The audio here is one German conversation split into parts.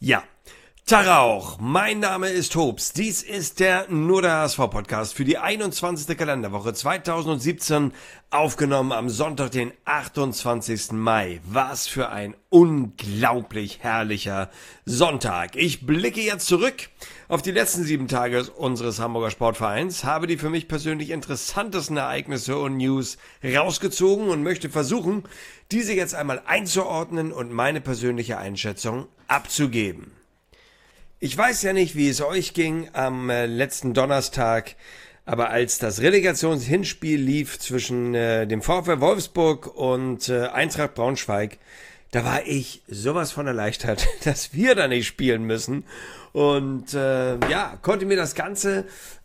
Ja, Tag auch. Mein Name ist Hobbs. Dies ist der Nur der HSV Podcast für die 21. Kalenderwoche 2017, aufgenommen am Sonntag, den 28. Mai. Was für ein unglaublich herrlicher Sonntag. Ich blicke jetzt zurück auf die letzten 7 Tage unseres Hamburger Sportvereins, habe die für mich persönlich interessantesten Ereignisse und News rausgezogen und möchte versuchen, diese jetzt einmal einzuordnen und meine persönliche Einschätzung abzugeben. Ich weiß ja nicht, wie es euch ging am letzten Donnerstag, aber als das Relegationshinspiel lief zwischen dem VfL Wolfsburg und Eintracht Braunschweig, da war ich sowas von erleichtert, dass wir da nicht spielen müssen. Und konnte mir das Ganze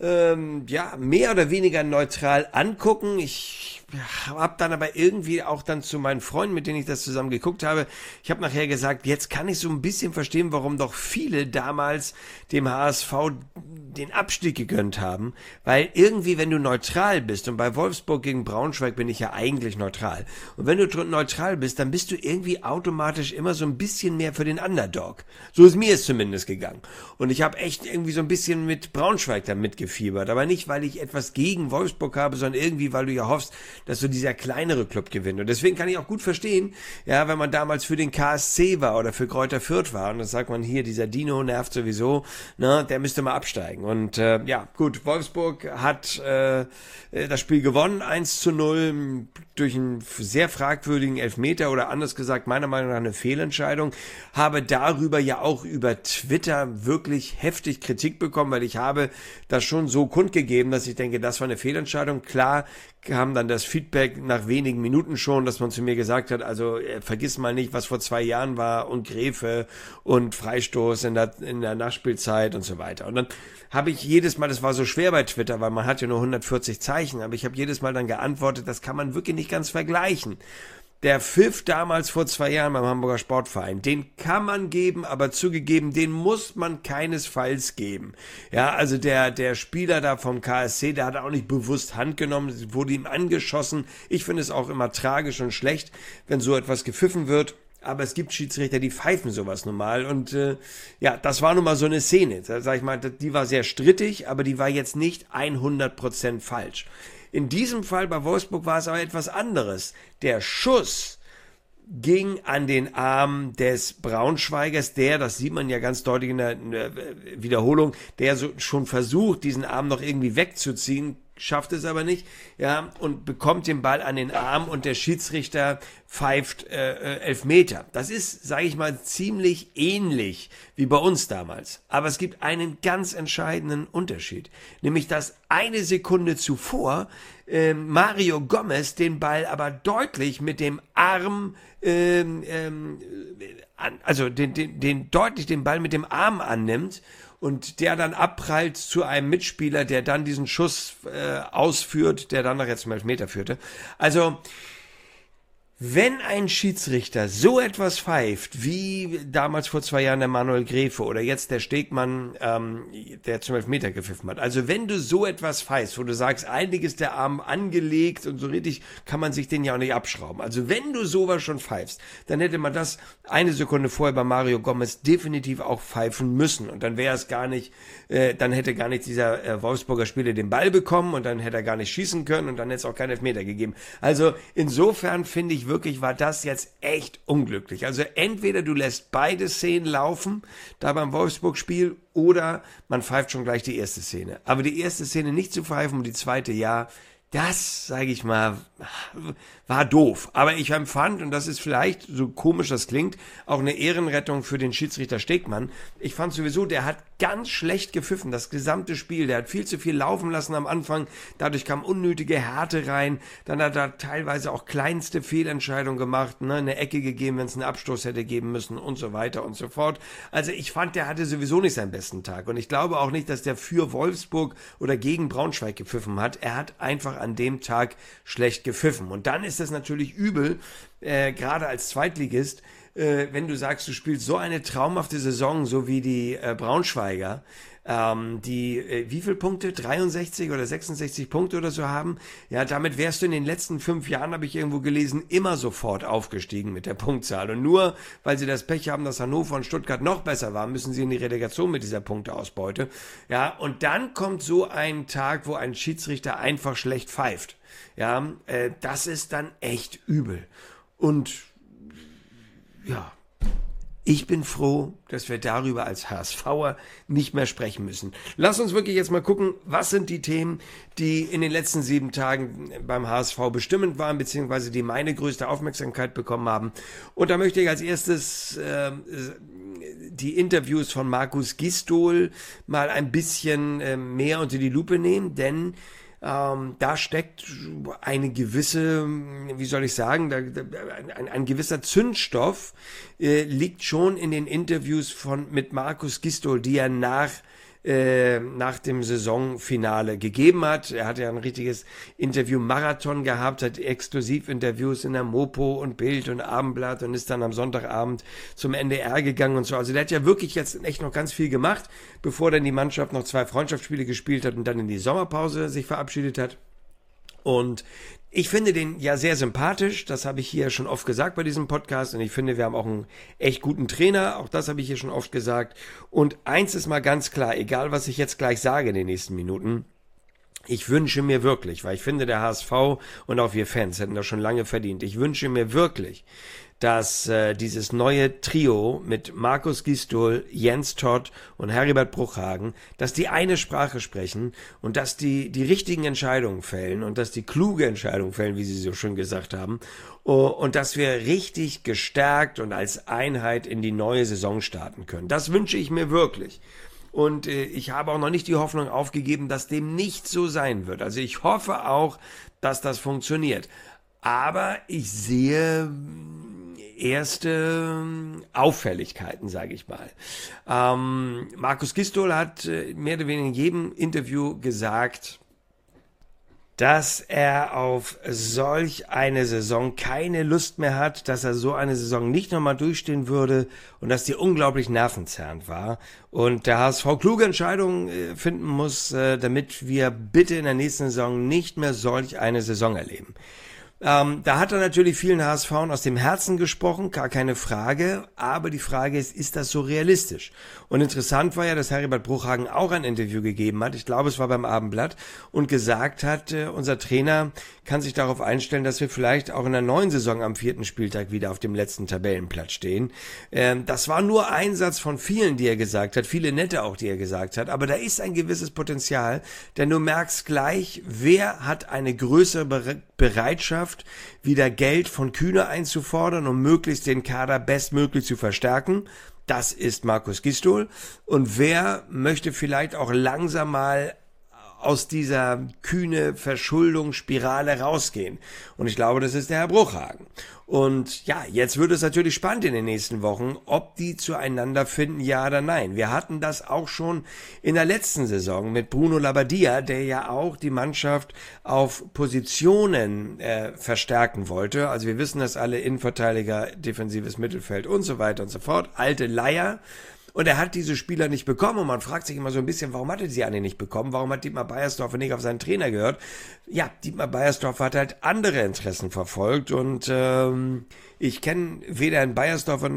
mehr oder weniger neutral angucken. Ich habe dann aber irgendwie auch dann zu meinen Freunden, mit denen ich das zusammen geguckt habe, ich habe nachher gesagt, jetzt kann ich so ein bisschen verstehen, warum doch viele damals dem HSV den Abstieg gegönnt haben, weil irgendwie, wenn du neutral bist, und bei Wolfsburg gegen Braunschweig bin ich ja eigentlich neutral, und wenn du neutral bist, dann bist du irgendwie automatisch immer so ein bisschen mehr für den Underdog. So ist mir es zumindest gegangen. Und ich habe echt irgendwie so ein bisschen mit Braunschweig da mitgefiebert, aber nicht, weil ich etwas gegen Wolfsburg habe, sondern irgendwie, weil du ja hoffst, dass so dieser kleinere Club gewinnt. Und deswegen kann ich auch gut verstehen, ja, wenn man damals für den KSC war oder für Greuther Fürth war, und dann sagt man hier, dieser Dino nervt sowieso, ne, der müsste mal absteigen. Und gut, Wolfsburg hat das Spiel gewonnen, 1:0, durch einen sehr fragwürdigen Elfmeter oder anders gesagt, meiner Meinung nach eine Fehlentscheidung. Habe darüber ja auch über Twitter wirklich heftig Kritik bekommen, weil ich habe das schon so kundgegeben, dass ich denke, das war eine Fehlentscheidung. Klar kam dann das Feedback nach wenigen Minuten schon, dass man zu mir gesagt hat, also vergiss mal nicht, was vor 2 Jahren war und Gräfe und Freistoß in der Nachspielzeit und so weiter. Und dann habe ich jedes Mal, das war so schwer bei Twitter, weil man hat ja nur 140 Zeichen, aber ich habe jedes Mal dann geantwortet, das kann man wirklich nicht ganz vergleichen. Der Pfiff damals vor 2 Jahren beim Hamburger Sportverein, den kann man geben, aber zugegeben, den muss man keinesfalls geben. Ja, also der Spieler da vom KSC, der hat auch nicht bewusst Hand genommen, wurde ihm angeschossen. Ich finde es auch immer tragisch und schlecht, wenn so etwas gepfiffen wird. Aber es gibt Schiedsrichter, die pfeifen sowas normal. Und das war nun mal so eine Szene. Da sag ich mal, die war sehr strittig, aber die war jetzt nicht 100% falsch. In diesem Fall bei Wolfsburg war es aber etwas anderes. Der Schuss ging an den Arm des Braunschweigers, das sieht man ja ganz deutlich in der Wiederholung, der so schon versucht, diesen Arm noch irgendwie wegzuziehen, schafft es aber nicht, ja, und bekommt den Ball an den Arm und der Schiedsrichter pfeift Elfmeter. Das ist, sage ich mal, ziemlich ähnlich wie bei uns damals. Aber es gibt einen ganz entscheidenden Unterschied, nämlich dass eine Sekunde zuvor Mario Gomez den Ball aber deutlich mit dem Arm deutlich den Ball mit dem Arm annimmt und der dann abprallt zu einem Mitspieler, der dann diesen Schuss ausführt, der dann nachher zum Elfmeter führte. Also, wenn ein Schiedsrichter so etwas pfeift, wie damals vor 2 Jahren der Manuel Gräfe oder jetzt der Stegmann, der zum Elfmeter gepfiffen hat. Also wenn du so etwas pfeifst, wo du sagst, eigentlich ist der Arm angelegt und so richtig kann man sich den ja auch nicht abschrauben. Also wenn du sowas schon pfeifst, dann hätte man das 1 Sekunde vorher bei Mario Gomez definitiv auch pfeifen müssen. Und dann wäre es gar nicht, dann hätte gar nicht dieser Wolfsburger Spieler den Ball bekommen und dann hätte er gar nicht schießen können und dann hätte es auch keinen Elfmeter gegeben. Also insofern finde ich wirklich, war das jetzt echt unglücklich. Also entweder du lässt beide Szenen laufen, da beim Wolfsburg-Spiel, oder man pfeift schon gleich die erste Szene. Aber die erste Szene nicht zu pfeifen und die zweite ja, das, sage ich mal, war doof. Aber ich empfand, und das ist vielleicht, so komisch das klingt, auch eine Ehrenrettung für den Schiedsrichter Stegmann. Ich fand sowieso, der hat ganz schlecht gepfiffen, das gesamte Spiel. Der hat viel zu viel laufen lassen am Anfang. Dadurch kam unnötige Härte rein. Dann hat er teilweise auch kleinste Fehlentscheidungen gemacht, ne? Eine Ecke gegeben, wenn es einen Abstoß hätte geben müssen und so weiter und so fort. Also ich fand, der hatte sowieso nicht seinen besten Tag. Und ich glaube auch nicht, dass der für Wolfsburg oder gegen Braunschweig gepfiffen hat. Er hat einfach an dem Tag schlecht gepfiffen. Und dann ist das natürlich übel, gerade als Zweitligist, wenn du sagst, du spielst so eine traumhafte Saison, so wie die Braunschweiger, wie viel Punkte? 63 oder 66 Punkte oder so haben. Ja, damit wärst du in den letzten 5 Jahren, habe ich irgendwo gelesen, immer sofort aufgestiegen mit der Punktzahl. Und nur, weil sie das Pech haben, dass Hannover und Stuttgart noch besser waren, müssen sie in die Relegation mit dieser Punkteausbeute. Ja, und dann kommt so ein Tag, wo ein Schiedsrichter einfach schlecht pfeift. Ja, das ist dann echt übel. Und ja, ich bin froh, dass wir darüber als HSVer nicht mehr sprechen müssen. Lass uns wirklich jetzt mal gucken, was sind die Themen, die in den letzten 7 Tagen beim HSV bestimmend waren, beziehungsweise die meine größte Aufmerksamkeit bekommen haben. Und da möchte ich als erstes die Interviews von Markus Gisdol mal ein bisschen mehr unter die Lupe nehmen, denn da steckt eine gewisse, wie soll ich sagen, ein gewisser Zündstoff liegt schon in den Interviews mit Markus Gisdol, die er nach dem Saisonfinale gegeben hat. Er hat ja ein richtiges Interview-Marathon gehabt, hat Exklusivinterviews in der Mopo und Bild und Abendblatt und ist dann am Sonntagabend zum NDR gegangen und so. Also der hat ja wirklich jetzt echt noch ganz viel gemacht, bevor dann die Mannschaft noch 2 Freundschaftsspiele gespielt hat und dann in die Sommerpause sich verabschiedet hat. Und ich finde den ja sehr sympathisch, das habe ich hier schon oft gesagt bei diesem Podcast und ich finde, wir haben auch einen echt guten Trainer, auch das habe ich hier schon oft gesagt. Und eins ist mal ganz klar, egal was ich jetzt gleich sage in den nächsten Minuten, ich wünsche mir wirklich, weil ich finde, der HSV und auch wir Fans hätten das schon lange verdient, ich wünsche mir wirklich, dass dieses neue Trio mit Markus Gisdol, Jens Todt und Heribert Bruchhagen, dass die eine Sprache sprechen und dass die richtigen Entscheidungen fällen und dass die kluge Entscheidungen fällen, wie sie so schön gesagt haben, und dass wir richtig gestärkt und als Einheit in die neue Saison starten können. Das wünsche ich mir wirklich. Und ich habe auch noch nicht die Hoffnung aufgegeben, dass dem nicht so sein wird. Also ich hoffe auch, dass das funktioniert. Aber ich sehe erste Auffälligkeiten, sage ich mal. Markus Gisdol hat mehr oder weniger in jedem Interview gesagt, dass er auf solch eine Saison keine Lust mehr hat, dass er so eine Saison nicht nochmal durchstehen würde und dass die unglaublich nervenzerrend war und der HSV kluge Entscheidungen finden muss, damit wir bitte in der nächsten Saison nicht mehr solch eine Saison erleben. Da hat er natürlich vielen HSVern aus dem Herzen gesprochen, gar keine Frage, aber die Frage ist das so realistisch? Und interessant war ja, dass Heribert Bruchhagen auch ein Interview gegeben hat, ich glaube es war beim Abendblatt, und gesagt hat, unser Trainer kann sich darauf einstellen, dass wir vielleicht auch in der neuen Saison am 4. Spieltag wieder auf dem letzten Tabellenplatz stehen. Das war nur ein Satz von vielen, die er gesagt hat, viele nette auch, die er gesagt hat, aber da ist ein gewisses Potenzial, denn du merkst gleich, wer hat eine größere Bereitschaft, wieder Geld von Kühne einzufordern, um möglichst den Kader bestmöglich zu verstärken. Das ist Markus Gisdol. Und wer möchte vielleicht auch langsam mal aus dieser kühne Verschuldungsspirale rausgehen? Und ich glaube, das ist der Herr Bruchhagen. Und ja, jetzt wird es natürlich spannend in den nächsten Wochen, ob die zueinander finden, ja oder nein. Wir hatten das auch schon in der letzten Saison mit Bruno Labbadia, der ja auch die Mannschaft auf Positionen verstärken wollte. Also wir wissen das alle, Innenverteidiger, defensives Mittelfeld und so weiter und so fort. Alte Leier. Und er hat diese Spieler nicht bekommen und man fragt sich immer so ein bisschen, warum hat er sie alle nicht bekommen? Warum hat Dietmar Beiersdorfer nicht auf seinen Trainer gehört? Ja, Dietmar Beiersdorfer hat halt andere Interessen verfolgt und ich kenne weder Herrn Beiersdorfer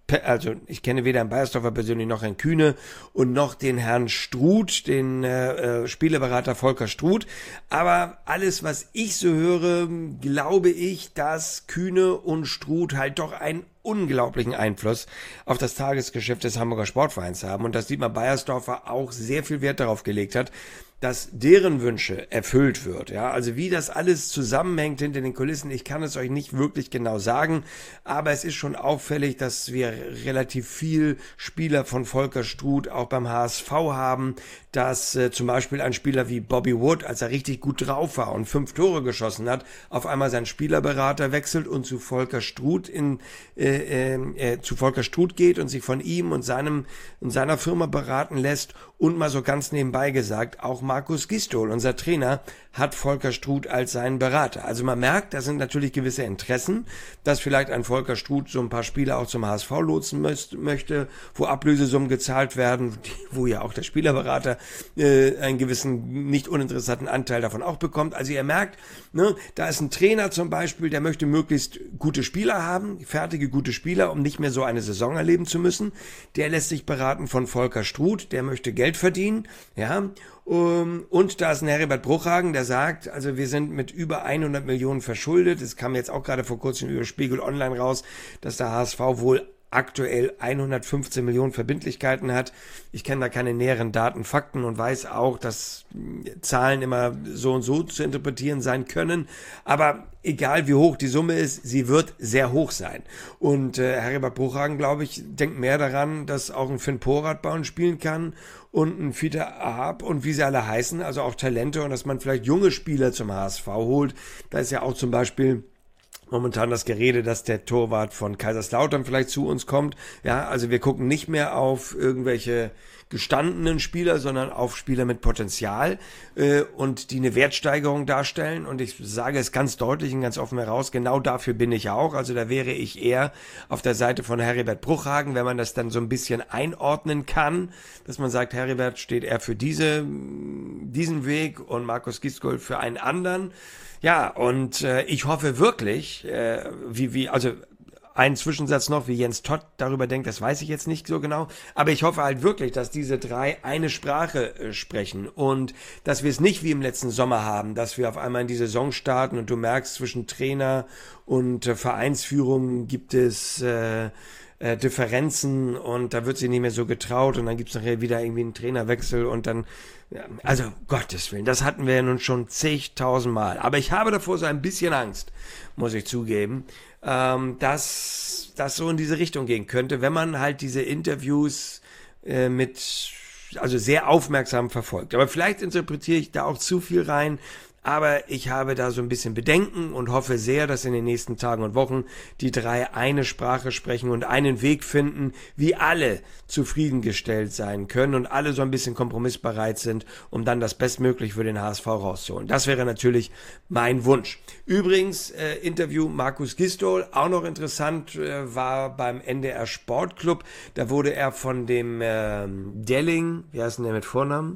persönlich noch Herrn Kühne und noch den Herrn Struth, den Spielerberater Volker Struth. Aber alles, was ich so höre, glaube ich, dass Kühne und Struth halt doch einen unglaublichen Einfluss auf das Tagesgeschäft des Hamburger Sportvereins haben und dass Dietmar Beiersdorfer auch sehr viel Wert darauf gelegt hat, dass deren Wünsche erfüllt wird. Ja, also wie das alles zusammenhängt hinter den Kulissen, ich kann es euch nicht wirklich genau sagen, aber es ist schon auffällig, dass wir relativ viel Spieler von Volker Struth auch beim HSV haben, dass zum Beispiel ein Spieler wie Bobby Wood, als er richtig gut drauf war und 5 Tore geschossen hat, auf einmal seinen Spielerberater wechselt und zu Volker Struth geht und sich von ihm und seiner Firma beraten lässt und mal so ganz nebenbei gesagt, auch Markus Gisdol, unser Trainer, hat Volker Struth als seinen Berater. Also man merkt, da sind natürlich gewisse Interessen, dass vielleicht ein Volker Struth so ein paar Spieler auch zum HSV lotsen möchte, wo Ablösesummen gezahlt werden, wo ja auch der Spielerberater einen gewissen, nicht uninteressanten Anteil davon auch bekommt. Also ihr merkt, ne, da ist ein Trainer zum Beispiel, der möchte möglichst gute Spieler haben, fertige gute Spieler, um nicht mehr so eine Saison erleben zu müssen. Der lässt sich beraten von Volker Struth, der möchte Geld verdienen, ja. Und da ist ein Heribert Bruchhagen, der sagt, also wir sind mit über 100 Millionen verschuldet. Es kam jetzt auch gerade vor kurzem über Spiegel Online raus, dass der HSV wohl aktuell 115 Millionen Verbindlichkeiten hat. Ich kenne da keine näheren Daten, Fakten und weiß auch, dass Zahlen immer so und so zu interpretieren sein können. Aber egal wie hoch die Summe ist, sie wird sehr hoch sein. Und Heribert Bruchhagen, glaube ich, denkt mehr daran, dass auch ein Finn Porat bei uns spielen kann und ein Fiete Ahab und wie sie alle heißen, also auch Talente und dass man vielleicht junge Spieler zum HSV holt. Da ist ja auch zum Beispiel momentan das Gerede, dass der Torwart von Kaiserslautern vielleicht zu uns kommt. Ja, also wir gucken nicht mehr auf irgendwelche gestandenen Spieler, sondern auf Spieler mit Potenzial und die eine Wertsteigerung darstellen. Und ich sage es ganz deutlich und ganz offen heraus, genau dafür bin ich auch. Also da wäre ich eher auf der Seite von Heribert Bruchhagen, wenn man das dann so ein bisschen einordnen kann, dass man sagt, Heribert steht eher für diesen Weg und Markus Gisdol für einen anderen. Ja, und ich hoffe wirklich, also ein Zwischensatz noch, wie Jens Todt darüber denkt, das weiß ich jetzt nicht so genau, aber ich hoffe halt wirklich, dass diese drei eine Sprache sprechen und dass wir es nicht wie im letzten Sommer haben, dass wir auf einmal in die Saison starten und du merkst, zwischen Trainer und Vereinsführung gibt es Differenzen und da wird sie nicht mehr so getraut und dann gibt's nachher wieder irgendwie einen Trainerwechsel und dann, ja, also Gottes Willen, das hatten wir ja nun schon zigtausend Mal. Aber ich habe davor so ein bisschen Angst, muss ich zugeben, dass das so in diese Richtung gehen könnte, wenn man halt diese Interviews also sehr aufmerksam verfolgt. Aber vielleicht interpretiere ich da auch zu viel rein. Aber ich habe da so ein bisschen Bedenken und hoffe sehr, dass in den nächsten Tagen und Wochen die drei eine Sprache sprechen und einen Weg finden, wie alle zufriedengestellt sein können und alle so ein bisschen kompromissbereit sind, um dann das Bestmögliche für den HSV rauszuholen. Das wäre natürlich mein Wunsch. Übrigens, Interview Markus Gisdol, auch noch interessant, war beim NDR Sportclub. Da wurde er von dem Delling, wie heißt denn der mit Vornamen?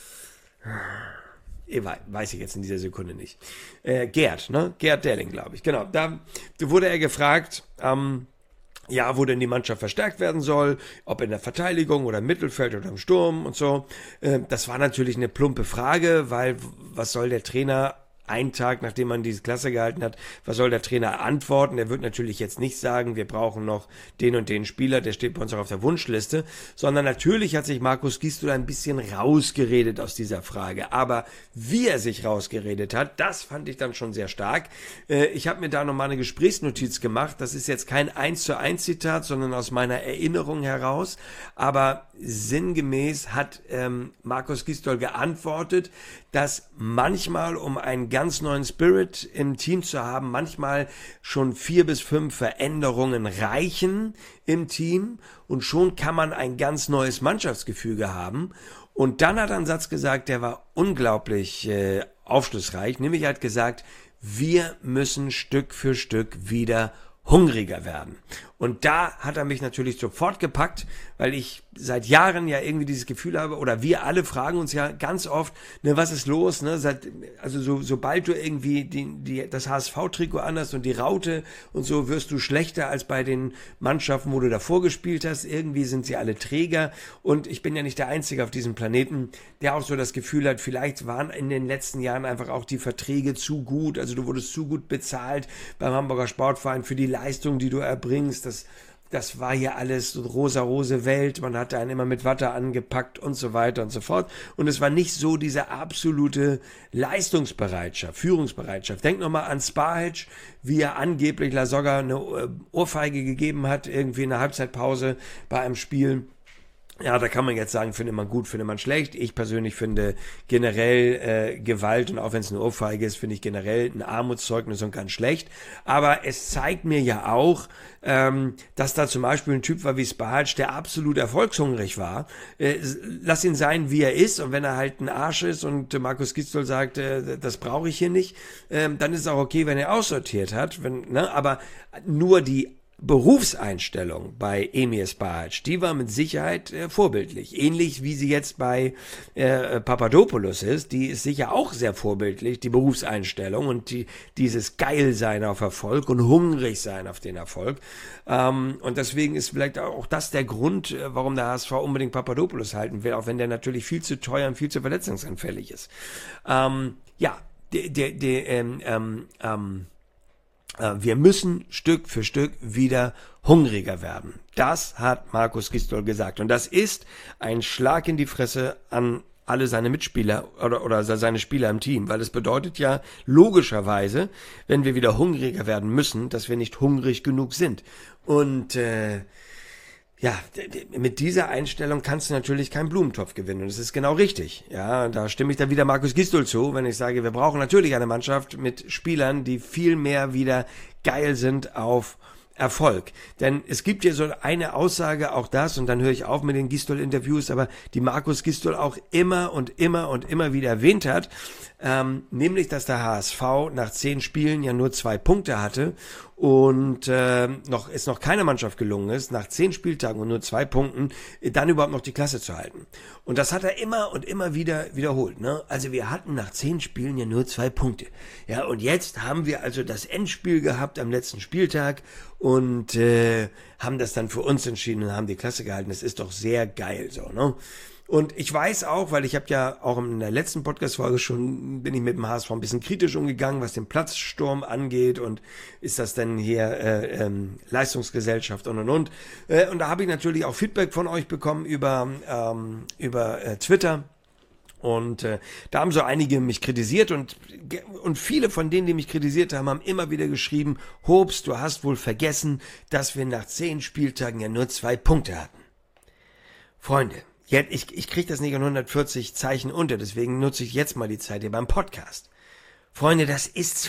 Weiß ich jetzt in dieser Sekunde nicht. Gerd Delling, glaube ich. Genau, da wurde er gefragt, wo denn die Mannschaft verstärkt werden soll, ob in der Verteidigung oder im Mittelfeld oder im Sturm und so. Das war natürlich eine plumpe Frage, weil was soll der Trainer einen Tag, nachdem man diese Klasse gehalten hat, was soll der Trainer antworten? Er wird natürlich jetzt nicht sagen, wir brauchen noch den und den Spieler, der steht bei uns auch auf der Wunschliste, sondern natürlich hat sich Markus Gisdol ein bisschen rausgeredet aus dieser Frage. Aber wie er sich rausgeredet hat, das fand ich dann schon sehr stark. Ich habe mir da nochmal eine Gesprächsnotiz gemacht. Das ist jetzt kein 1:1 Zitat, sondern aus meiner Erinnerung heraus. Aber sinngemäß hat Markus Gisdol geantwortet, dass manchmal, um einen ganz neuen Spirit im Team zu haben, manchmal schon 4 bis 5 Veränderungen reichen im Team und schon kann man ein ganz neues Mannschaftsgefüge haben. Und dann hat er einen Satz gesagt, der war unglaublich aufschlussreich, nämlich er hat gesagt, wir müssen Stück für Stück wieder hungriger werden. Und da hat er mich natürlich sofort gepackt, weil ich seit Jahren ja irgendwie dieses Gefühl habe, oder wir alle fragen uns ja ganz oft, ne, was ist los, ne, sobald du irgendwie das HSV-Trikot anhast und die Raute und so, wirst du schlechter als bei den Mannschaften, wo du davor gespielt hast. Irgendwie sind sie alle träger und ich bin ja nicht der Einzige auf diesem Planeten, der auch so das Gefühl hat, vielleicht waren in den letzten Jahren einfach auch die Verträge zu gut, also du wurdest zu gut bezahlt beim Hamburger Sportverein für die Leistung, die du erbringst. Das war hier alles so rosa-rose Welt, man hatte einen immer mit Watte angepackt und so weiter und so fort. Und es war nicht so diese absolute Leistungsbereitschaft, Führungsbereitschaft. Denk nochmal an Spahic, wie er angeblich Lasogga eine Ohrfeige gegeben hat, irgendwie in der Halbzeitpause bei einem Spiel. Ja, da kann man jetzt sagen, findet man gut, findet man schlecht. Ich persönlich finde generell Gewalt, und auch wenn es eine Ohrfeige ist, finde ich generell ein Armutszeugnis und ganz schlecht. Aber es zeigt mir ja auch, dass da zum Beispiel ein Typ war wie Spahic, der absolut erfolgshungrig war. Lass ihn sein, wie er ist, und wenn er halt ein Arsch ist und Markus Gisdol sagt, das brauche ich hier nicht, dann ist es auch okay, wenn er aussortiert hat. Aber nur die Berufseinstellung bei Emir Spahic, die war mit Sicherheit vorbildlich. Ähnlich wie sie jetzt bei Papadopoulos ist, die ist sicher auch sehr vorbildlich, die Berufseinstellung und dieses Geilsein auf Erfolg und hungrig sein auf den Erfolg. Und deswegen ist vielleicht auch das der Grund, warum der HSV unbedingt Papadopoulos halten will, auch wenn der natürlich viel zu teuer und viel zu verletzungsanfällig ist. Wir müssen Stück für Stück wieder hungriger werden. Das hat Markus Gisdol gesagt. Und das ist ein Schlag in die Fresse an alle seine Mitspieler oder seine Spieler im Team, weil es bedeutet ja logischerweise, wenn wir wieder hungriger werden müssen, dass wir nicht hungrig genug sind. Und mit dieser Einstellung kannst du natürlich keinen Blumentopf gewinnen. Und das ist genau richtig. Ja, da stimme ich dann wieder Markus Gisdol zu, wenn ich sage, wir brauchen natürlich eine Mannschaft mit Spielern, die viel mehr wieder geil sind auf Erfolg. Denn es gibt ja so eine Aussage, auch das, und dann höre ich auf mit den Gisdol-Interviews, aber die Markus Gisdol auch immer wieder erwähnt hat, nämlich, dass der HSV nach 10 Spielen ja nur 2 Punkte hatte und noch keine Mannschaft gelungen ist, nach 10 Spieltagen und nur 2 Punkten, dann überhaupt noch die Klasse zu halten. Und das hat er immer und immer wieder wiederholt. Ne? Also wir hatten nach 10 Spielen ja nur 2 Punkte. Ja, und jetzt haben wir also das Endspiel gehabt am letzten Spieltag und haben das dann für uns entschieden und haben die Klasse gehalten. Das ist doch sehr geil so, ne? Und ich weiß auch, weil ich habe ja auch in der letzten Podcast-Folge bin ich mit dem HSV ein bisschen kritisch umgegangen, was den Platzsturm angeht und ist das denn hier Leistungsgesellschaft und. Und da habe ich natürlich auch Feedback von euch bekommen über Twitter. Und da haben so einige mich kritisiert und viele von denen, die mich kritisiert haben, haben immer wieder geschrieben, Hobbs, du hast wohl vergessen, dass wir nach 10 Spieltagen ja nur 2 Punkte hatten. Freunde, ich kriege das nicht in 140 Zeichen unter, deswegen nutze ich jetzt mal die Zeit hier beim Podcast. Freunde, das ist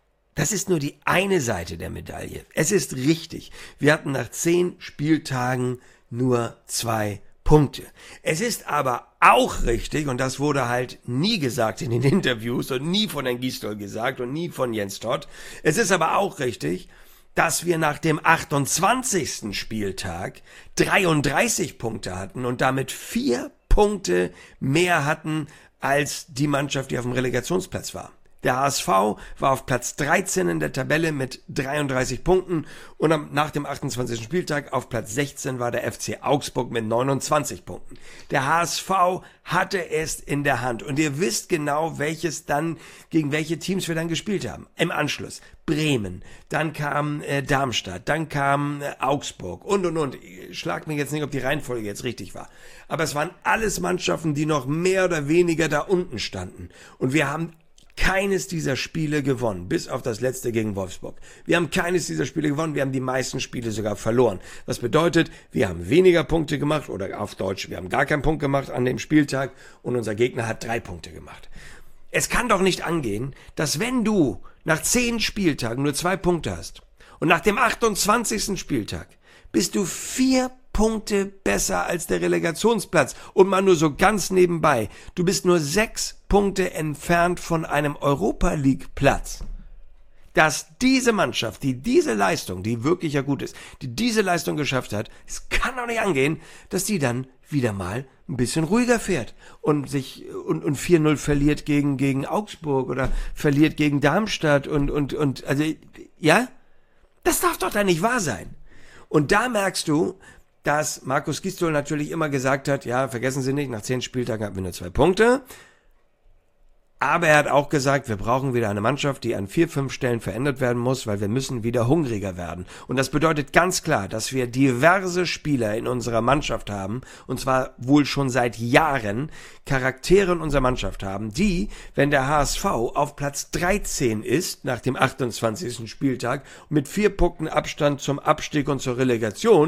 nur die eine Seite der Medaille. Es ist richtig, wir hatten nach 10 Spieltagen nur 2 Punkte. Es ist aber auch richtig, und das wurde halt nie gesagt in den Interviews und nie von Herrn Gisdol gesagt und nie von Jens Todt, es ist aber auch richtig, dass wir nach dem 28. Spieltag 33 Punkte hatten und damit 4 Punkte mehr hatten als die Mannschaft, die auf dem Relegationsplatz war. Der HSV war auf Platz 13 in der Tabelle mit 33 Punkten und nach dem 28. Spieltag auf Platz 16 war der FC Augsburg mit 29 Punkten. Der HSV hatte es in der Hand und ihr wisst genau, gegen welche Teams wir dann gespielt haben. Im Anschluss Bremen, dann kam Darmstadt, dann kam Augsburg und. Schlag mir jetzt nicht, ob die Reihenfolge jetzt richtig war. Aber es waren alles Mannschaften, die noch mehr oder weniger da unten standen. Und wir haben keines dieser Spiele gewonnen, bis auf das letzte gegen Wolfsburg. Wir haben keines dieser Spiele gewonnen, wir haben die meisten Spiele sogar verloren. Was bedeutet, wir haben weniger Punkte gemacht, oder auf Deutsch, wir haben gar keinen Punkt gemacht an dem Spieltag und unser Gegner hat 3 Punkte gemacht. Es kann doch nicht angehen, dass wenn du nach 10 Spieltagen nur 2 Punkte hast und nach dem 28. Spieltag bist du 4 Punkte besser als der Relegationsplatz und mal nur so ganz nebenbei. Du bist nur 6 Punkte entfernt von einem Europa-League-Platz. Dass diese Mannschaft, die diese Leistung, die wirklich ja gut ist, die diese Leistung geschafft hat, es kann doch nicht angehen, dass die dann wieder mal ein bisschen ruhiger fährt und 4-0 verliert gegen Augsburg oder verliert gegen Darmstadt und also, ja? Das darf doch da nicht wahr sein. Und da merkst du, dass Markus Gisdol natürlich immer gesagt hat, ja, vergessen Sie nicht, nach 10 Spieltagen hatten wir nur 2 Punkte. Aber er hat auch gesagt, wir brauchen wieder eine Mannschaft, die an 4-5 Stellen verändert werden muss, weil wir müssen wieder hungriger werden. Und das bedeutet ganz klar, dass wir diverse Spieler in unserer Mannschaft haben, und zwar wohl schon seit Jahren, Charaktere in unserer Mannschaft haben, die, wenn der HSV auf Platz 13 ist, nach dem 28. Spieltag, mit 4 Punkten Abstand zum Abstieg und zur Relegation,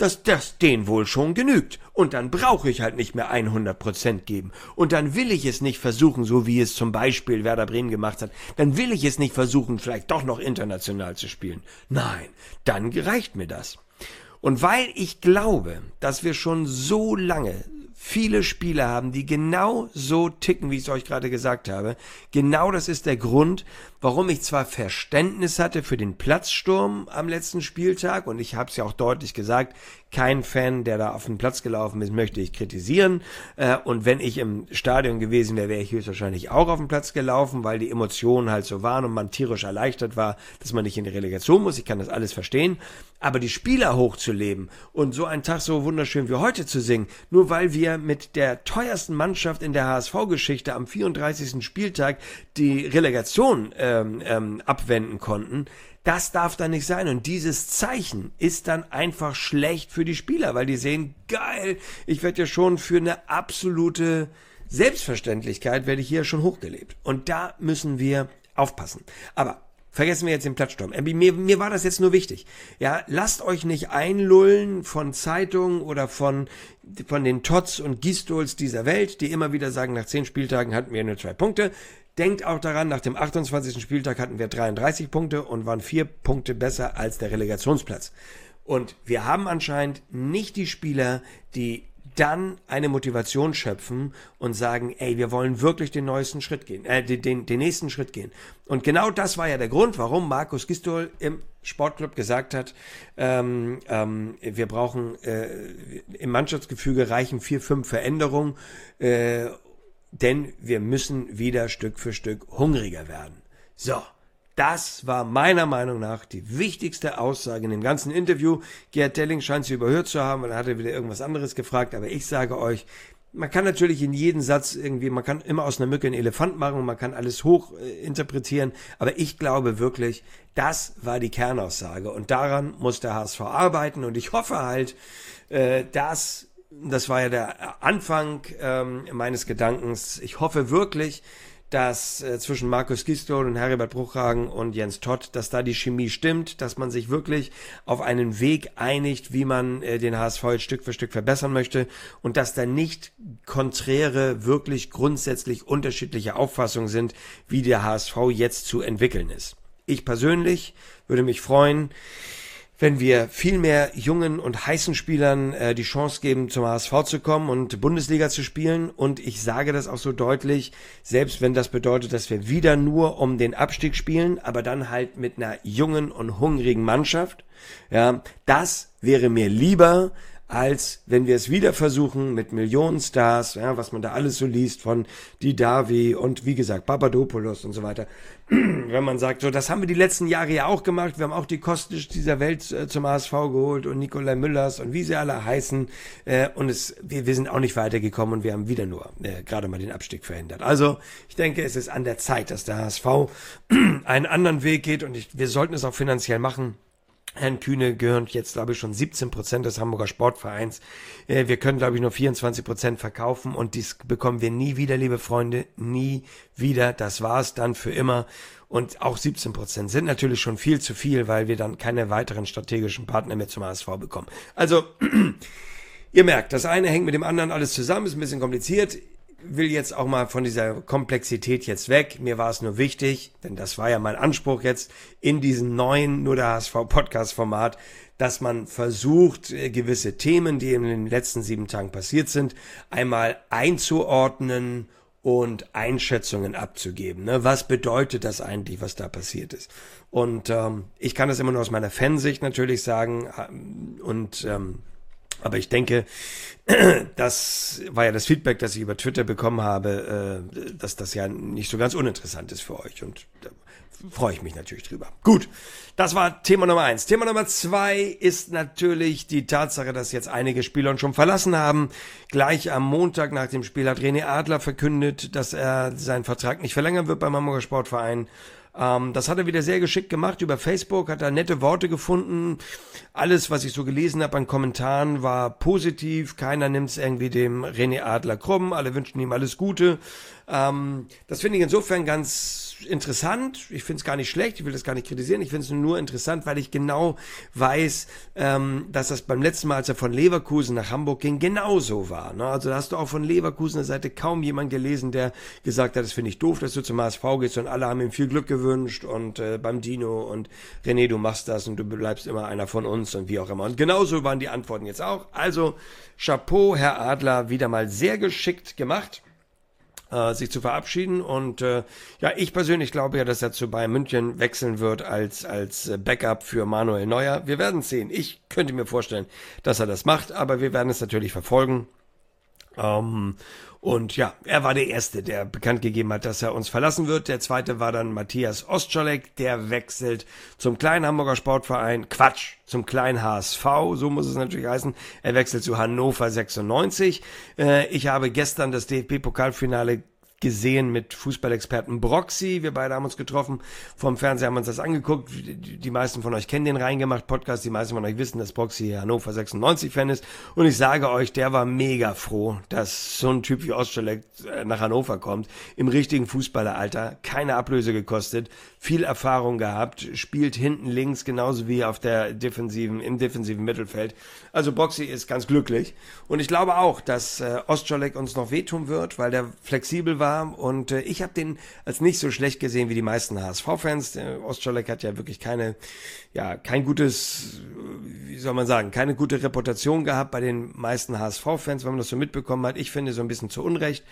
dass das denen wohl schon genügt. Und dann brauche ich halt nicht mehr 100% geben. Und dann will ich es nicht versuchen, so wie es zum Beispiel Werder Bremen gemacht hat. Dann will ich es nicht versuchen, vielleicht doch noch international zu spielen. Nein, dann reicht mir das. Und weil ich glaube, dass wir schon so lange viele Spieler haben, die genau so ticken, wie ich es euch gerade gesagt habe. Genau das ist der Grund, warum ich zwar Verständnis hatte für den Platzsturm am letzten Spieltag, und ich habe es ja auch deutlich gesagt, kein Fan, der da auf den Platz gelaufen ist, möchte ich kritisieren. Und wenn ich im Stadion gewesen wäre, wäre ich höchstwahrscheinlich auch auf den Platz gelaufen, weil die Emotionen halt so waren und man tierisch erleichtert war, dass man nicht in die Relegation muss. Ich kann das alles verstehen. Aber die Spieler hochzuleben und so einen Tag so wunderschön wie heute zu singen, nur weil wir mit der teuersten Mannschaft in der HSV-Geschichte am 34. Spieltag die Relegation abwenden konnten, das darf dann nicht sein. Und dieses Zeichen ist dann einfach schlecht für die Spieler, weil die sehen, geil, ich werde ja schon für eine absolute Selbstverständlichkeit, werde ich hier schon hochgelebt. Und da müssen wir aufpassen. Aber vergessen wir jetzt den Platzsturm. Mir war das jetzt nur wichtig. Ja, lasst euch nicht einlullen von Zeitungen oder von den Tots und Gistols dieser Welt, die immer wieder sagen, nach 10 Spieltagen hatten wir nur 2 Punkte. Denkt auch daran, nach dem 28. Spieltag hatten wir 33 Punkte und waren 4 Punkte besser als der Relegationsplatz. Und wir haben anscheinend nicht die Spieler, die dann eine Motivation schöpfen und sagen, ey, wir wollen wirklich den neuesten Schritt gehen, den nächsten Schritt gehen. Und genau das war ja der Grund, warum Markus Gistol im Sportclub gesagt hat, wir brauchen im Mannschaftsgefüge reichen 4, 5 Veränderungen, denn wir müssen wieder Stück für Stück hungriger werden. So, das war meiner Meinung nach die wichtigste Aussage in dem ganzen Interview. Gerd Delling scheint sie überhört zu haben, weil er hatte wieder irgendwas anderes gefragt, aber ich sage euch, man kann natürlich in jeden Satz irgendwie, man kann immer aus einer Mücke einen Elefant machen und man kann alles hoch interpretieren, aber ich glaube wirklich, das war die Kernaussage und daran muss der HSV arbeiten und ich hoffe halt, das war ja der Anfang meines Gedankens. Ich hoffe wirklich, dass zwischen Markus Gistol und Heribert Bruchhagen und Jens Todt, dass da die Chemie stimmt, dass man sich wirklich auf einen Weg einigt, wie man den HSV jetzt Stück für Stück verbessern möchte und dass da nicht konträre, wirklich grundsätzlich unterschiedliche Auffassungen sind, wie der HSV jetzt zu entwickeln ist. Ich persönlich würde mich freuen, wenn wir viel mehr jungen und heißen Spielern die Chance geben, zum HSV zu kommen und Bundesliga zu spielen. Und ich sage das auch so deutlich, selbst wenn das bedeutet, dass wir wieder nur um den Abstieg spielen, aber dann halt mit einer jungen und hungrigen Mannschaft. Ja, das wäre mir lieber, als wenn wir es wieder versuchen mit Millionen Stars, ja, was man da alles so liest von Didavi und wie gesagt Papadopoulos und so weiter. Wenn man sagt, so, das haben wir die letzten Jahre ja auch gemacht, wir haben auch die Kostic dieser Welt zum HSV geholt und Nikolai Müllers und wie sie alle heißen und wir sind auch nicht weitergekommen und wir haben wieder nur gerade mal den Abstieg verhindert. Also ich denke, es ist an der Zeit, dass der HSV einen anderen Weg geht und wir sollten es auch finanziell machen. Herrn Kühne gehören jetzt, glaube ich, schon 17% des Hamburger Sportvereins. Wir können, glaube ich, nur 24% verkaufen und dies bekommen wir nie wieder, liebe Freunde, nie wieder. Das war's dann für immer. Und auch 17% sind natürlich schon viel zu viel, weil wir dann keine weiteren strategischen Partner mehr zum HSV bekommen. Also, ihr merkt, das eine hängt mit dem anderen alles zusammen, ist ein bisschen kompliziert. Will jetzt auch mal von dieser Komplexität jetzt weg. Mir war es nur wichtig, denn das war ja mein Anspruch jetzt in diesem neuen Nur der HSV Podcast-Format, dass man versucht, gewisse Themen, die in den letzten 7 Tagen passiert sind, einmal einzuordnen und Einschätzungen abzugeben. Ne? Was bedeutet das eigentlich, was da passiert ist? Und ich kann das immer nur aus meiner Fansicht natürlich sagen und aber ich denke, das war ja das Feedback, das ich über Twitter bekommen habe, dass das ja nicht so ganz uninteressant ist für euch und da freue ich mich natürlich drüber. Gut, das war Thema Nummer 1. Thema Nummer 2 ist natürlich die Tatsache, dass jetzt einige Spieler uns schon verlassen haben. Gleich am Montag nach dem Spiel hat René Adler verkündet, dass er seinen Vertrag nicht verlängern wird beim Hamburger Sportverein. Das hat er wieder sehr geschickt gemacht. Über Facebook hat er nette Worte gefunden. Alles, was ich so gelesen habe an Kommentaren, war positiv. Keiner nimmt es irgendwie dem René Adler krumm. Alle wünschen ihm alles Gute. Das finde ich insofern ganz interessant, ich finde es gar nicht schlecht, ich will das gar nicht kritisieren, ich finde es nur interessant, weil ich genau weiß, dass das beim letzten Mal, als er von Leverkusen nach Hamburg ging, genauso war. Ne? Also da hast du auch von Leverkusener Seite kaum jemand gelesen, der gesagt hat, das finde ich doof, dass du zum HSV gehst, und alle haben ihm viel Glück gewünscht und beim Dino und René, du machst das und du bleibst immer einer von uns und wie auch immer. Und genauso waren die Antworten jetzt auch. Also Chapeau, Herr Adler, wieder mal sehr geschickt gemacht, sich zu verabschieden, und ich persönlich glaube ja, dass er zu Bayern München wechseln wird als Backup für Manuel Neuer. Wir werden es sehen. Ich könnte mir vorstellen, dass er das macht, aber wir werden es natürlich verfolgen. Und ja, er war der Erste, der bekannt gegeben hat, dass er uns verlassen wird. Der Zweite war dann Matthias Ostscholek, der wechselt zum kleinen Hamburger Sportverein, zum kleinen HSV, so muss es natürlich heißen. Er wechselt zu Hannover 96. Ich habe gestern das DFB-Pokalfinale gesehen mit Fußballexperten Broxy. Wir beide haben uns getroffen. Vom Fernseher haben wir uns das angeguckt. Die meisten von euch kennen den Reingemacht-Podcast. Die meisten von euch wissen, dass Broxy Hannover 96-Fan ist. Und ich sage euch, der war mega froh, dass so ein Typ wie Ostscholek nach Hannover kommt. Im richtigen Fußballeralter. Keine Ablöse gekostet. Viel Erfahrung gehabt. Spielt hinten links genauso wie im defensiven Mittelfeld. Also Broxy ist ganz glücklich. Und ich glaube auch, dass Ostscholek uns noch wehtun wird, weil der flexibel war. Und ich habe den als nicht so schlecht gesehen wie die meisten HSV-Fans. Der Ostscholek hat ja wirklich keine gute Reputation gehabt bei den meisten HSV-Fans, wenn man das so mitbekommen hat. Ich finde, so ein bisschen zu Unrecht.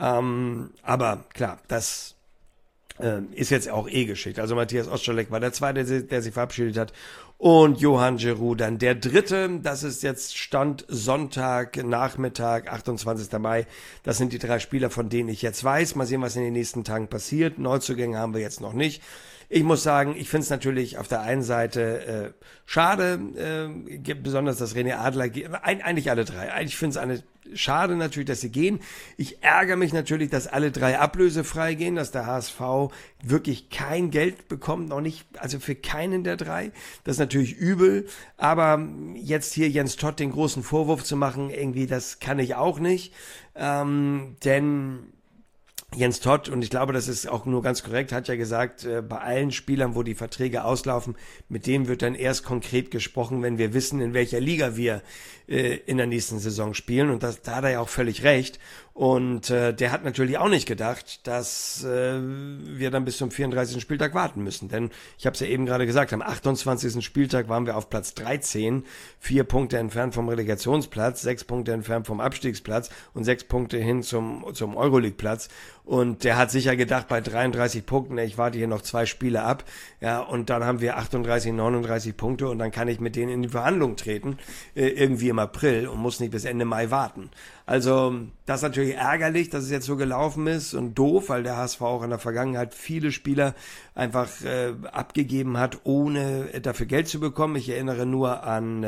Aber klar, das ist jetzt auch geschickt. Also Matthias Ostscholek war der Zweite, der sich verabschiedet hat. Und Johann Giroud dann der Dritte. Das ist jetzt Stand Sonntag, Nachmittag, 28. Mai. Das sind die 3 Spieler, von denen ich jetzt weiß. Mal sehen, was in den nächsten Tagen passiert. Neuzugänge haben wir jetzt noch nicht. Ich muss sagen, ich finde es natürlich auf der einen Seite schade, besonders dass René Adler geht, eigentlich alle 3. Ich finde es schade natürlich, dass sie gehen. Ich ärgere mich natürlich, dass alle 3 ablösefrei gehen, dass der HSV wirklich kein Geld bekommt, noch nicht, also für keinen der 3. Das ist natürlich übel, aber jetzt hier Jens Todt den großen Vorwurf zu machen, irgendwie, das kann ich auch nicht, denn Jens Todt, und ich glaube, das ist auch nur ganz korrekt, hat ja gesagt, bei allen Spielern, wo die Verträge auslaufen, mit denen wird dann erst konkret gesprochen, wenn wir wissen, in welcher Liga wir in der nächsten Saison spielen. Und da hat er ja auch völlig recht. Und der hat natürlich auch nicht gedacht, dass wir dann bis zum 34. Spieltag warten müssen. Denn ich habe es ja eben gerade gesagt, am 28. Spieltag waren wir auf Platz 13, 4 Punkte entfernt vom Relegationsplatz, 6 Punkte entfernt vom Abstiegsplatz und 6 Punkte hin zum Euroleague-Platz. Und der hat sicher gedacht, bei 33 Punkten, ich warte hier noch 2 Spiele ab, ja, und dann haben wir 38, 39 Punkte und dann kann ich mit denen in die Verhandlung treten, irgendwie im April, und muss nicht bis Ende Mai warten. Also das ist natürlich ärgerlich, dass es jetzt so gelaufen ist, und doof, weil der HSV auch in der Vergangenheit viele Spieler einfach abgegeben hat, ohne dafür Geld zu bekommen. Ich erinnere nur an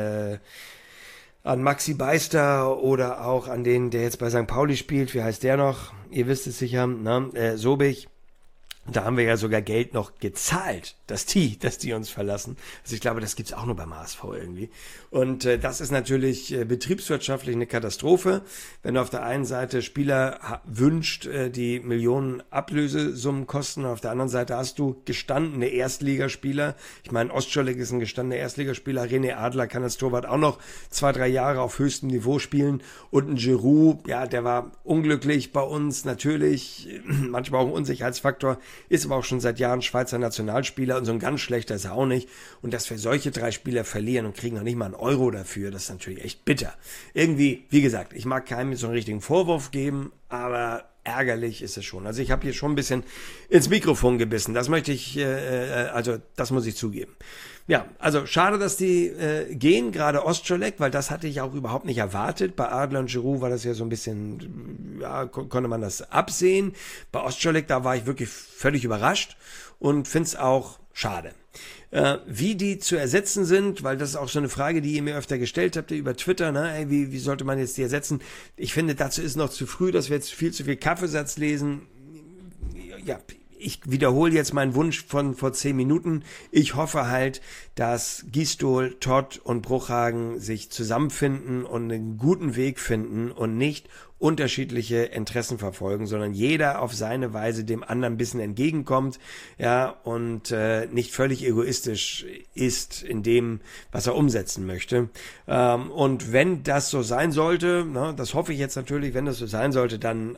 Maxi Beister oder auch an den, der jetzt bei St. Pauli spielt. Wie heißt der noch? Ihr wisst es sicher, ne? Sobich. Da haben wir ja sogar Geld noch gezahlt, dass die uns verlassen. Also ich glaube, das gibt's auch nur beim HSV irgendwie. Und das ist natürlich betriebswirtschaftlich eine Katastrophe, wenn du auf der einen Seite Spieler wünscht, die Millionen Ablösesummen kosten, und auf der anderen Seite hast du gestandene Erstligaspieler. Ich meine, Ostscholek ist ein gestandener Erstligaspieler, René Adler kann als Torwart auch noch 2-3 Jahre auf höchstem Niveau spielen, und ein Giroud, ja, der war unglücklich bei uns, natürlich, manchmal auch ein Unsicherheitsfaktor, ist aber auch schon seit Jahren Schweizer Nationalspieler, und so ein ganz schlechter ist er auch nicht. Und dass wir solche 3 Spieler verlieren und kriegen noch nicht mal einen Euro dafür, das ist natürlich echt bitter. Irgendwie, wie gesagt, ich mag keinem so einen richtigen Vorwurf geben, aber ärgerlich ist es schon. Also ich habe hier schon ein bisschen ins Mikrofon gebissen. Das möchte ich, das muss ich zugeben. Ja, also schade, dass die gehen, gerade Ostscholek, weil das hatte ich auch überhaupt nicht erwartet. Bei Adler und Giroud war das ja so ein bisschen, ja, konnte man das absehen. Bei Ostscholek, da war ich wirklich völlig überrascht und finde es auch schade. Wie die zu ersetzen sind, weil das ist auch so eine Frage, die ihr mir öfter gestellt habt über Twitter, ne? Hey, wie sollte man jetzt die ersetzen? Ich finde, dazu ist noch zu früh, dass wir jetzt viel zu viel Kaffeesatz lesen. Ja, ich wiederhole jetzt meinen Wunsch von vor 10 Minuten. Ich hoffe halt, dass Gistol, Todd und Bruchhagen sich zusammenfinden und einen guten Weg finden und nicht unterschiedliche Interessen verfolgen, sondern jeder auf seine Weise dem anderen ein bisschen entgegenkommt, ja, und nicht völlig egoistisch ist in dem, was er umsetzen möchte. Und wenn das so sein sollte, ne, das hoffe ich jetzt natürlich, wenn das so sein sollte, dann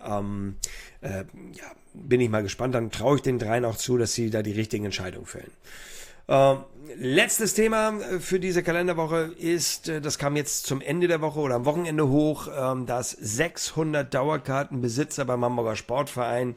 bin ich mal gespannt, dann traue ich den dreien auch zu, dass sie da die richtigen Entscheidungen fällen. Letztes Thema für diese Kalenderwoche ist, das kam jetzt zum Ende der Woche oder am Wochenende hoch, dass 600 Dauerkartenbesitzer beim Hamburger Sportverein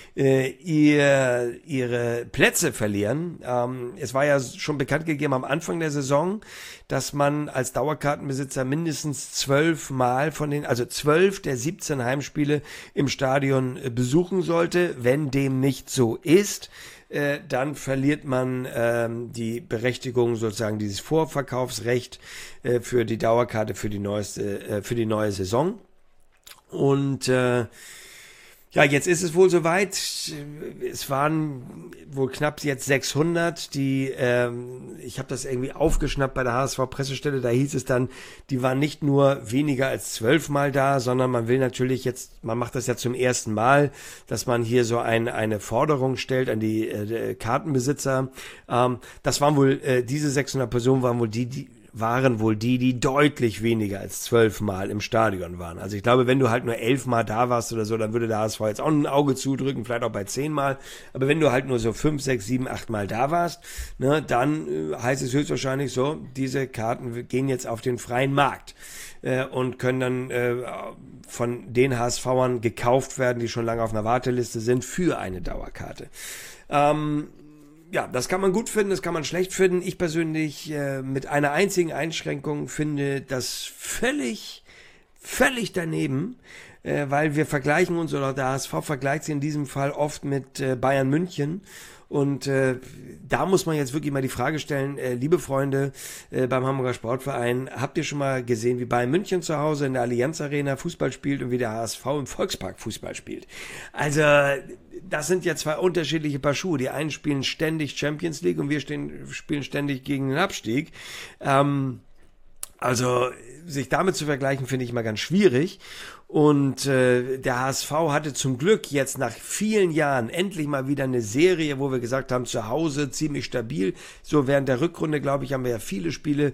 ihre Plätze verlieren. Es war ja schon bekannt gegeben am Anfang der Saison, dass man als Dauerkartenbesitzer mindestens 12 der 17 Heimspiele im Stadion besuchen sollte. Wenn dem nicht so ist, dann verliert man die Berechtigung, sozusagen dieses Vorverkaufsrecht für die Dauerkarte für die neue Saison. Und jetzt ist es wohl soweit. Es waren wohl knapp jetzt 600, ich habe das irgendwie aufgeschnappt bei der HSV-Pressestelle, da hieß es dann, die waren nicht nur weniger als 12 Mal da, sondern man will natürlich jetzt, man macht das ja zum ersten Mal, dass man hier so eine Forderung stellt an die Kartenbesitzer. Das waren wohl, diese 600 Personen waren wohl die deutlich weniger als 12 Mal im Stadion waren. Also ich glaube, wenn du halt nur 11 Mal da warst oder so, dann würde der HSV jetzt auch ein Auge zudrücken, vielleicht auch bei 10 Mal. Aber wenn du halt nur so 5, 6, 7, 8 Mal da warst, ne, dann heißt es höchstwahrscheinlich so, diese Karten gehen jetzt auf den freien Markt und können dann von den HSVern gekauft werden, die schon lange auf einer Warteliste sind, für eine Dauerkarte. Das kann man gut finden, das kann man schlecht finden. Ich persönlich mit einer einzigen Einschränkung finde das völlig daneben, weil wir vergleichen uns, oder der HSV vergleicht sich in diesem Fall oft mit Bayern München. Und da muss man jetzt wirklich mal die Frage stellen, liebe Freunde beim Hamburger Sportverein, habt ihr schon mal gesehen, wie Bayern München zu Hause in der Allianz Arena Fußball spielt und wie der HSV im Volkspark Fußball spielt? Also das sind ja zwei unterschiedliche Paar Schuhe. Die einen spielen ständig Champions League und wir spielen ständig gegen den Abstieg. Also sich damit zu vergleichen, finde ich mal ganz schwierig. Und der HSV hatte zum Glück jetzt nach vielen Jahren endlich mal wieder eine Serie, wo wir gesagt haben, zu Hause ziemlich stabil. So während der Rückrunde, glaube ich, haben wir ja viele Spiele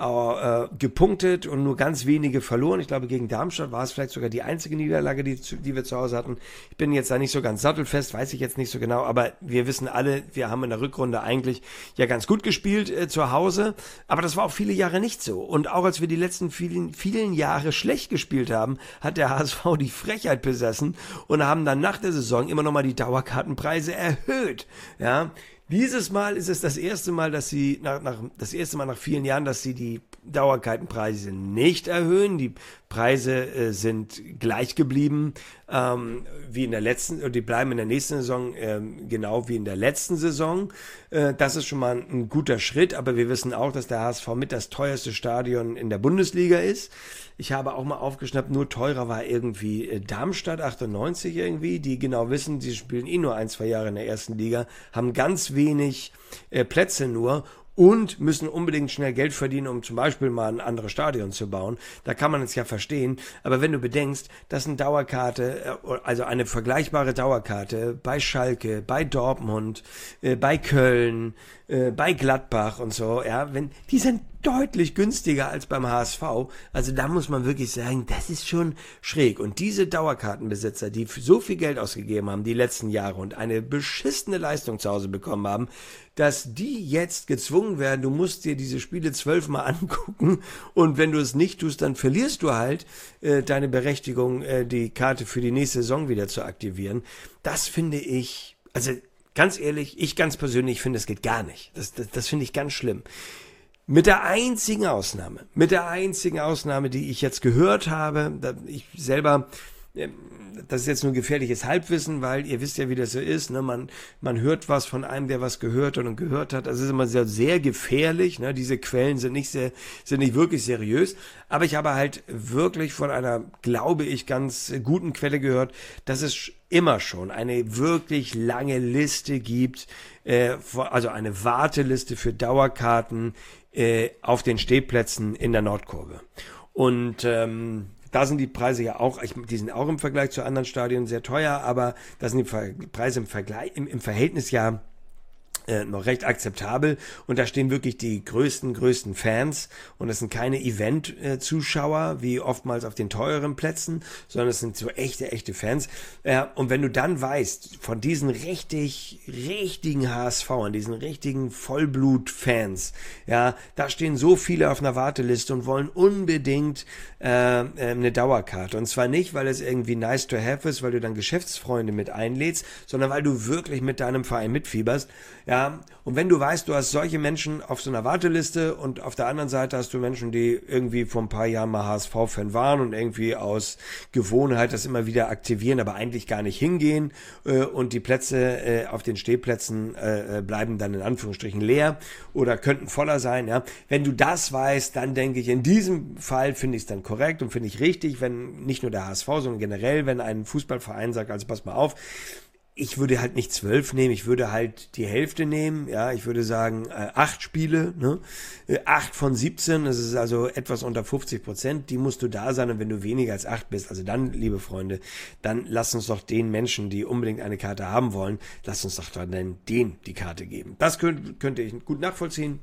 gepunktet und nur ganz wenige verloren. Ich glaube, gegen Darmstadt war es vielleicht sogar die einzige Niederlage, die wir zu Hause hatten. Ich bin jetzt da nicht so ganz sattelfest, weiß ich jetzt nicht so genau, aber wir wissen alle, wir haben in der Rückrunde eigentlich ja ganz gut gespielt zu Hause. Aber das war auch viele Jahre nicht so. Und auch als wir die letzten vielen Jahre schlecht gespielt haben, hat der HSV die Frechheit besessen und haben dann nach der Saison immer noch mal die Dauerkartenpreise erhöht. Ja, dieses Mal ist es das erste Mal, dass sie nach vielen Jahren, dass sie die Dauerkartenpreise nicht erhöhen. Die Preise sind gleich geblieben wie in der letzten, und die bleiben in der nächsten Saison genau wie in der letzten Saison. Das ist schon mal ein guter Schritt, aber wir wissen auch, dass der HSV mit das teuerste Stadion in der Bundesliga ist. Ich habe auch mal aufgeschnappt, nur teurer war irgendwie Darmstadt 98 irgendwie, die genau wissen, sie spielen nur 1-2 Jahre in der ersten Liga, haben ganz wenig Plätze nur und müssen unbedingt schnell Geld verdienen, um zum Beispiel mal ein anderes Stadion zu bauen. Da kann man es ja verstehen. Aber wenn du bedenkst, dass eine Dauerkarte, also eine vergleichbare Dauerkarte bei Schalke, bei Dortmund, bei Köln, bei Gladbach und so, ja, die sind deutlich günstiger als beim HSV. Also da muss man wirklich sagen, das ist schon schräg. Und diese Dauerkartenbesitzer, die so viel Geld ausgegeben haben die letzten Jahre und eine beschissene Leistung zu Hause bekommen haben, dass die jetzt gezwungen werden, du musst dir diese Spiele 12 Mal angucken und wenn du es nicht tust, dann verlierst du halt deine Berechtigung, die Karte für die nächste Saison wieder zu aktivieren. Das finde ich, also ganz ehrlich, ich ganz persönlich finde, es geht gar nicht. Das finde ich ganz schlimm. Mit der einzigen Ausnahme, die ich jetzt gehört habe, ich selber das ist jetzt nur gefährliches Halbwissen, weil ihr wisst ja, wie das so ist, ne? Man hört was von einem, der was gehört hat und gehört hat. Das ist immer sehr, sehr gefährlich, ne? Diese Quellen sind nicht wirklich seriös. Aber ich habe halt wirklich von einer, glaube ich, ganz guten Quelle gehört, dass es immer schon eine wirklich lange Liste gibt, also eine Warteliste für Dauerkarten auf den Stehplätzen in der Nordkurve. Und da sind die Preise ja auch, die sind auch im Vergleich zu anderen Stadien sehr teuer, aber da sind die Preise im Verhältnis ja noch recht akzeptabel, und da stehen wirklich die größten Fans, und das sind keine Event-Zuschauer wie oftmals auf den teureren Plätzen, sondern es sind so echte Fans. Und wenn du dann weißt, von diesen richtigen HSVern, diesen richtigen Vollblut-Fans, ja, da stehen so viele auf einer Warteliste und wollen unbedingt eine Dauerkarte. Und zwar nicht, weil es irgendwie nice to have ist, weil du dann Geschäftsfreunde mit einlädst, sondern weil du wirklich mit deinem Verein mitfieberst. Ja, und wenn du weißt, du hast solche Menschen auf so einer Warteliste, und auf der anderen Seite hast du Menschen, die irgendwie vor ein paar Jahren mal HSV-Fan waren und irgendwie aus Gewohnheit das immer wieder aktivieren, aber eigentlich gar nicht hingehen, und die Plätze auf den Stehplätzen bleiben dann in Anführungsstrichen leer oder könnten voller sein. Ja, wenn du das weißt, dann denke ich, in diesem Fall finde ich es dann korrekt und finde ich richtig, wenn nicht nur der HSV, sondern generell, wenn ein Fußballverein sagt, also pass mal auf, ich würde halt nicht 12 nehmen, ich würde halt die Hälfte nehmen, ja, ich würde sagen 8 Spiele, ne? 8 von 17, das ist also etwas unter 50%, die musst du da sein, und wenn du weniger als 8 bist, also dann, liebe Freunde, dann lass uns doch den Menschen, die unbedingt eine Karte haben wollen, lass uns doch dann denen die Karte geben. Das könnte ich gut nachvollziehen.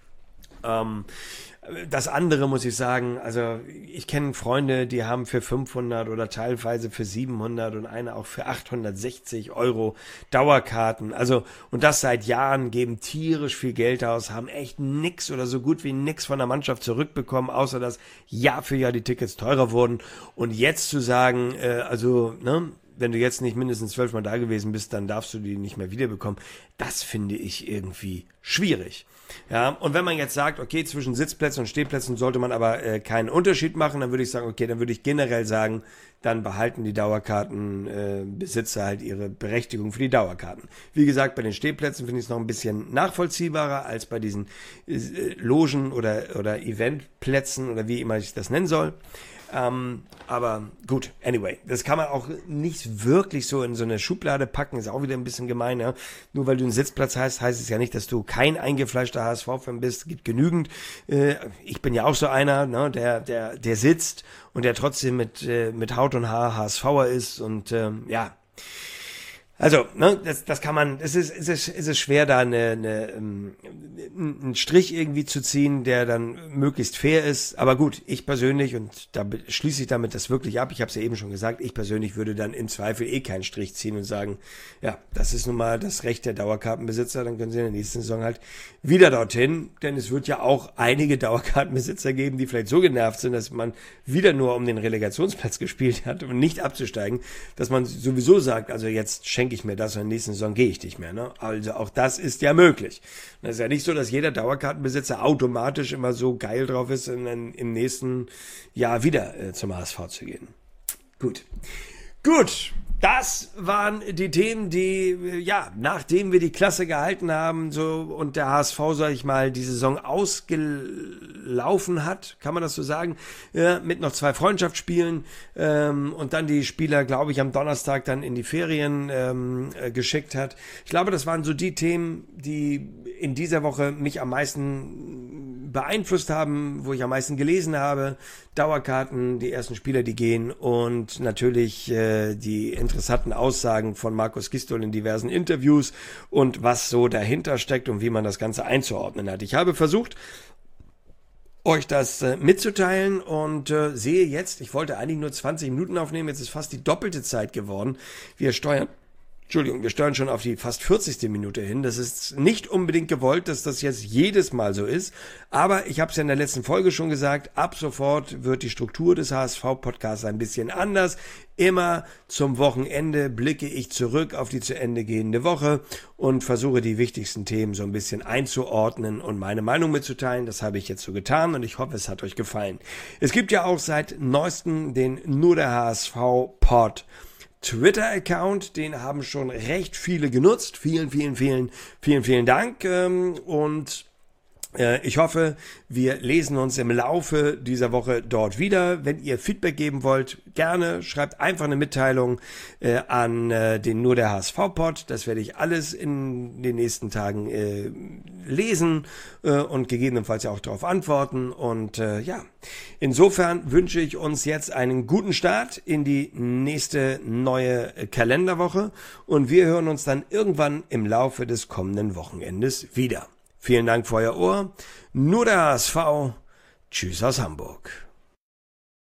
Das andere muss ich sagen, also ich kenne Freunde, die haben für 500 oder teilweise für 700 und eine auch für 860 Euro Dauerkarten. Also, und das seit Jahren, geben tierisch viel Geld aus, haben echt nix oder so gut wie nix von der Mannschaft zurückbekommen, außer dass Jahr für Jahr die Tickets teurer wurden. Und jetzt zu sagen, wenn du jetzt nicht mindestens 12 Mal da gewesen bist, dann darfst du die nicht mehr wiederbekommen. Das finde ich irgendwie schwierig. Ja, und wenn man jetzt sagt, okay, zwischen Sitzplätzen und Stehplätzen sollte man aber keinen Unterschied machen, dann würde ich sagen, okay, dann würde ich generell sagen, dann behalten die Dauerkartenbesitzer halt ihre Berechtigung für die Dauerkarten. Wie gesagt, bei den Stehplätzen finde ich es noch ein bisschen nachvollziehbarer als bei diesen Logen oder Eventplätzen oder wie immer ich das nennen soll. Aber gut, anyway, das kann man auch nicht wirklich so in so eine Schublade packen, ist auch wieder ein bisschen gemein, ja. Nur weil du einen Sitzplatz hast, heißt es ja nicht, dass du kein eingefleischter HSV-Fan bist, gibt genügend. Ich bin ja auch so einer, ne, der sitzt und der trotzdem mit Haut und Haar HSVer ist, und ja. Also, ne, das kann man, es ist schwer, da einen Strich irgendwie zu ziehen, der dann möglichst fair ist. Aber gut, ich persönlich, und da schließe ich damit das wirklich ab, ich habe es ja eben schon gesagt, ich persönlich würde dann im Zweifel keinen Strich ziehen und sagen, ja, das ist nun mal das Recht der Dauerkartenbesitzer, dann können sie in der nächsten Saison halt wieder dorthin, denn es wird ja auch einige Dauerkartenbesitzer geben, die vielleicht so genervt sind, dass man wieder nur um den Relegationsplatz gespielt hat, um nicht abzusteigen, dass man sowieso sagt, also jetzt schenke ich mir das, und in der nächsten Saison gehe ich nicht mehr. Ne? Also auch das ist ja möglich. Das ist ja nicht so, dass jeder Dauerkartenbesitzer automatisch immer so geil drauf ist, im nächsten Jahr wieder zum HSV zu gehen. Gut, das waren die Themen, die, ja, nachdem wir die Klasse gehalten haben, so, und der HSV, sag ich mal, die Saison ausgelaufen hat, kann man das so sagen, mit noch 2 Freundschaftsspielen, und dann die Spieler, glaube ich, am Donnerstag dann in die Ferien geschickt hat. Ich glaube, das waren so die Themen, die in dieser Woche mich am meisten beeinflusst haben, wo ich am meisten gelesen habe. Dauerkarten, die ersten Spieler, die gehen, und natürlich die interessanten Aussagen von Markus Gisdol in diversen Interviews und was so dahinter steckt und wie man das Ganze einzuordnen hat. Ich habe versucht, euch das mitzuteilen, und sehe jetzt, ich wollte eigentlich nur 20 Minuten aufnehmen, jetzt ist fast die doppelte Zeit geworden. Wir steuern schon auf die fast 40. Minute hin. Das ist nicht unbedingt gewollt, dass das jetzt jedes Mal so ist. Aber ich habe es ja in der letzten Folge schon gesagt, ab sofort wird die Struktur des HSV-Podcasts ein bisschen anders. Immer zum Wochenende blicke ich zurück auf die zu Ende gehende Woche und versuche die wichtigsten Themen so ein bisschen einzuordnen und meine Meinung mitzuteilen. Das habe ich jetzt so getan, und ich hoffe, es hat euch gefallen. Es gibt ja auch seit neuestem den Nur der HSV Pod Twitter-Account, den haben schon recht viele genutzt. Vielen Dank und ich hoffe, wir lesen uns im Laufe dieser Woche dort wieder. Wenn ihr Feedback geben wollt, gerne schreibt einfach eine Mitteilung an den Nur der HSV-Pod. Das werde ich alles in den nächsten Tagen lesen und gegebenenfalls ja auch darauf antworten. Und insofern wünsche ich uns jetzt einen guten Start in die nächste neue Kalenderwoche und wir hören uns dann irgendwann im Laufe des kommenden Wochenendes wieder. Vielen Dank für euer Ohr. Nur der HSV. Tschüss aus Hamburg.